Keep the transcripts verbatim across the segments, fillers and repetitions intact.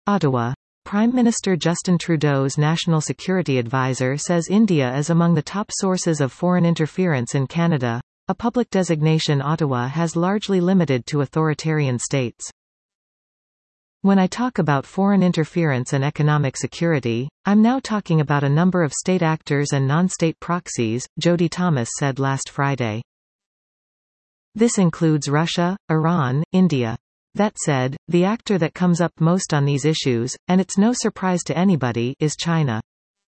Ottawa. Prime Minister Justin Trudeau's national security advisor says India is among the top sources of foreign interference in Canada, a public designation Ottawa has largely limited to authoritarian states. When I talk about foreign interference and economic security, I'm now talking about a number of state actors and non-state proxies, Jody Thomas said last Friday. This includes Russia, Iran, India. That said, the actor that comes up most on these issues, and it's no surprise to anybody, is China.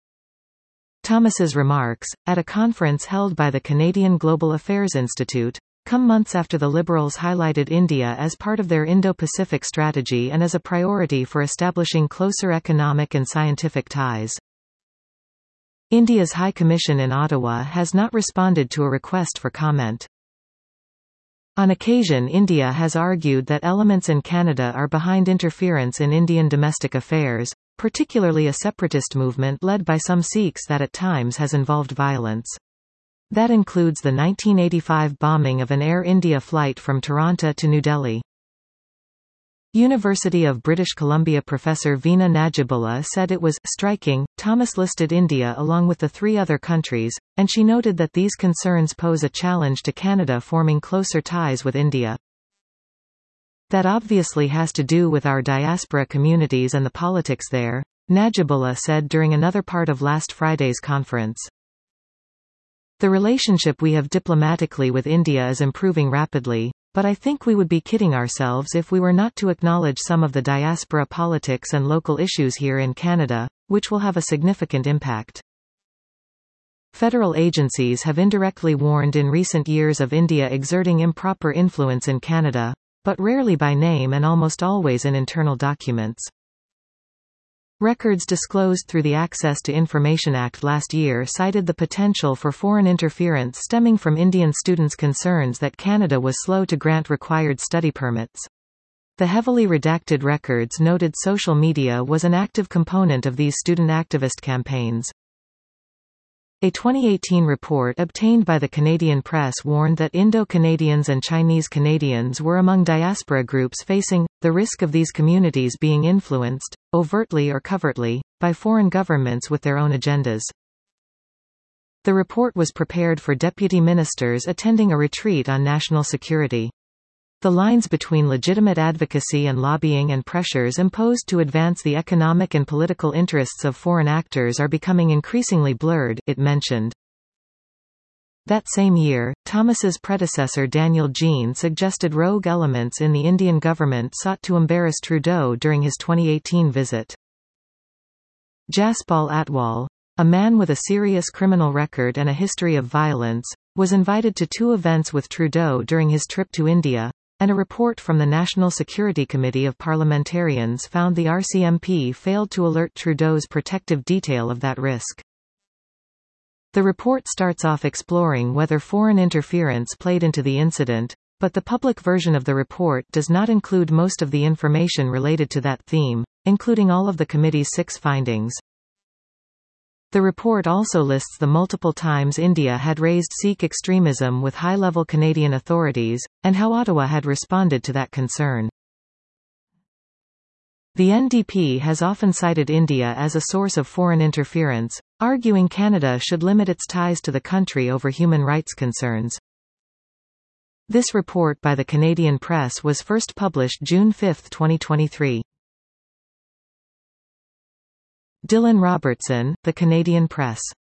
Thomas's remarks, at a conference held by the Canadian Global Affairs Institute, come months after the Liberals highlighted India as part of their Indo-Pacific strategy and as a priority for establishing closer economic and scientific ties. India's High Commission in Ottawa has not responded to a request for comment. On occasion, India has argued that elements in Canada are behind interference in Indian domestic affairs, particularly a separatist movement led by some Sikhs that at times has involved violence. That includes the nineteen eighty-five bombing of an Air India flight from Toronto to New Delhi. University of British Columbia professor Veena Najibullah said it was striking. Thomas listed India along with the three other countries, and she noted that these concerns pose a challenge to Canada forming closer ties with India. That obviously has to do with our diaspora communities and the politics there, Najibullah said during another part of last Friday's conference. The relationship we have diplomatically with India is improving rapidly, but I think we would be kidding ourselves if we were not to acknowledge some of the diaspora politics and local issues here in Canada, which will have a significant impact. Federal agencies have indirectly warned in recent years of India exerting improper influence in Canada, but rarely by name and almost always in internal documents. Records disclosed through the Access to Information Act last year cited the potential for foreign interference stemming from Indian students' concerns that Canada was slow to grant required study permits. The heavily redacted records noted social media was an active component of these student activist campaigns. A twenty eighteen report obtained by the Canadian Press warned that Indo-Canadians and Chinese Canadians were among diaspora groups facing the risk of these communities being influenced, overtly or covertly, by foreign governments with their own agendas. The report was prepared for deputy ministers attending a retreat on national security. The lines between legitimate advocacy and lobbying and pressures imposed to advance the economic and political interests of foreign actors are becoming increasingly blurred, it mentioned. That same year, Thomas's predecessor Daniel Jean suggested rogue elements in the Indian government sought to embarrass Trudeau during his twenty eighteen visit. Jaspal Atwal, a man with a serious criminal record and a history of violence, was invited to two events with Trudeau during his trip to India, and a report from the National Security Committee of Parliamentarians found the R C M P failed to alert Trudeau's protective detail of that risk. The report starts off exploring whether foreign interference played into the incident, but the public version of the report does not include most of the information related to that theme, including all of the committee's six findings. The report also lists the multiple times India had raised Sikh extremism with high-level Canadian authorities, and how Ottawa had responded to that concern. The N D P has often cited India as a source of foreign interference, arguing Canada should limit its ties to the country over human rights concerns. This report by the Canadian Press was first published June fifth twenty twenty-three. Dylan Robertson, The Canadian Press.